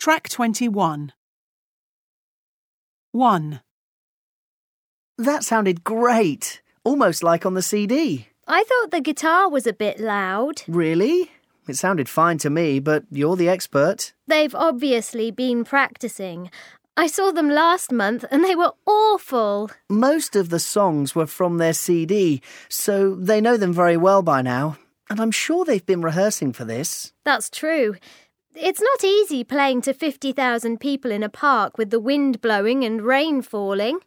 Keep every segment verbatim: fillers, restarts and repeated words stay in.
Track twenty-one. one. That sounded great. Almost like on the C D. I thought the guitar was a bit loud. Really? It sounded fine to me, but you're the expert. They've obviously been practicing. I saw them last month and they were awful. Most of the songs were from their C D, so they know them very well by now. And I'm sure they've been rehearsing for this. That's true. It's not easy playing to fifty thousand people in a park with the wind blowing and rain falling.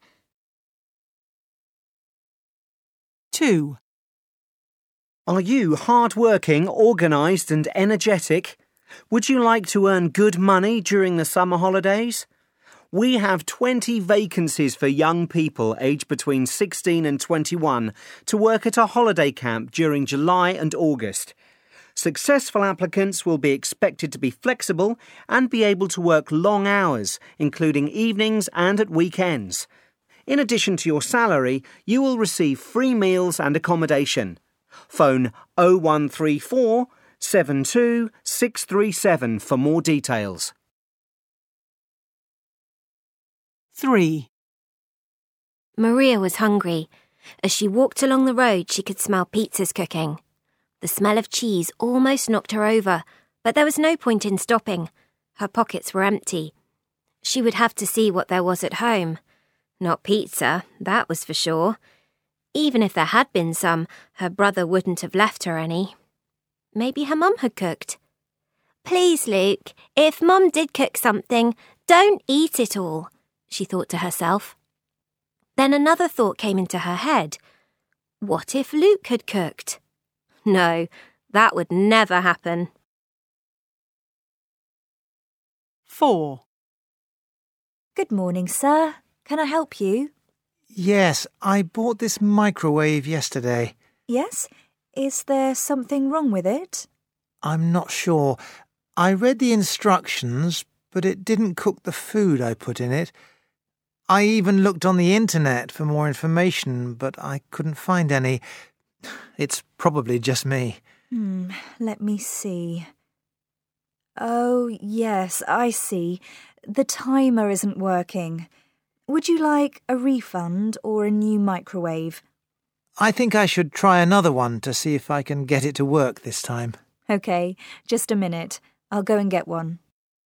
two. Are you hard-working, organised and energetic? Would you like to earn good money during the summer holidays? We have twenty vacancies for young people aged between sixteen and twenty-one to work at a holiday camp during July and August. Successful applicants will be expected to be flexible and be able to work long hours, including evenings and at weekends. In addition to your salary, you will receive free meals and accommodation. Phone oh one three four, seven two six three seven for more details. three. Maria was hungry. As she walked along the road, she could smell pizzas cooking. The smell of cheese almost knocked her over, but there was no point in stopping. Her pockets were empty. She would have to see what there was at home. Not pizza, that was for sure. Even if there had been some, her brother wouldn't have left her any. Maybe her mum had cooked. Please, Luke, if Mum did cook something, don't eat it all, she thought to herself. Then another thought came into her head. What if Luke had cooked? No, that would never happen. four. Good morning, sir. Can I help you? Yes, I bought this microwave yesterday. Yes? Is there something wrong with it? I'm not sure. I read the instructions, but it didn't cook the food I put in it. I even looked on the internet for more information, but I couldn't find any. It's probably just me. Hmm, let me see. Oh, yes, I see. The timer isn't working. Would you like a refund or a new microwave? I think I should try another one to see if I can get it to work this time. OK, just a minute. I'll go and get one.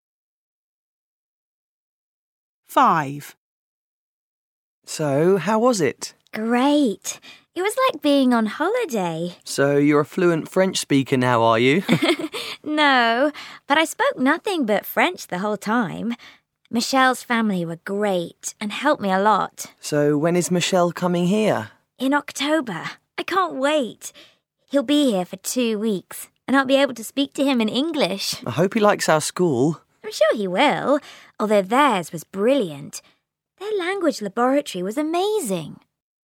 five. So, how was it? Great. It was like being on holiday. So, you're a fluent French speaker now, are you? No, but I spoke nothing but French the whole time. Michelle's family were great and helped me a lot. So, when is Michelle coming here? In October. I can't wait. He'll be here for two weeks, and I'll be able to speak to him in English. I hope he likes our school. I'm sure he will, although theirs was brilliant. Their language laboratory was amazing.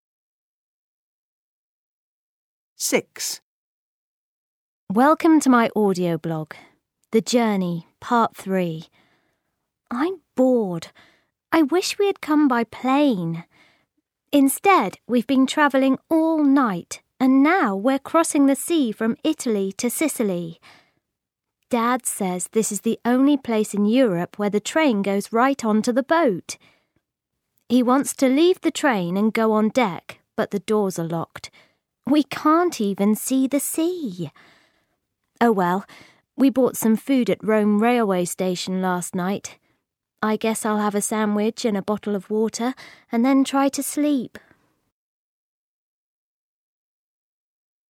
six. Welcome to my audio blog, The Journey, Part three. I'm bored. I wish we had come by plane. Instead, we've been travelling all night, and now we're crossing the sea from Italy to Sicily. Dad says this is the only place in Europe where the train goes right onto the boat. He wants to leave the train and go on deck, but the doors are locked. We can't even see the sea. Oh well, we bought some food at Rome railway station last night. I guess I'll have a sandwich and a bottle of water and then try to sleep.